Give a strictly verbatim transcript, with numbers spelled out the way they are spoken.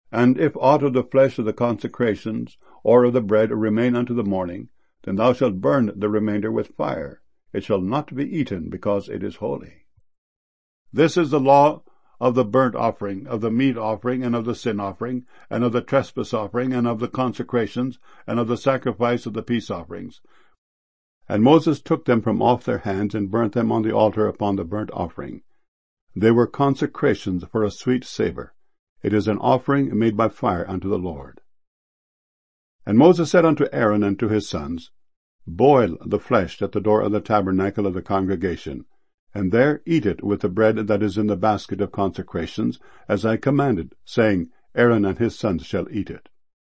And if aught of the flesh of the consecrations or of the bread remain unto the morning, then thou shalt burn the remainder with fire. It shall not be eaten, because it is holy. This is the law of the burnt offering, of the meat offering, and of the sin offering, and of the trespass offering, and of the consecrations, and of the sacrifice of the peace offerings. And Moses took them from off their hands, and burnt them on the altar upon the burnt offering. They were consecrations for a sweet savour. It is an offering made by fire unto the Lord. And Moses said unto Aaron and to his sons, Boil the flesh at the door of the tabernacle of the congregation, and there eat it with the bread that is in the basket of consecrations, as I commanded, saying, Aaron and his sons shall eat it.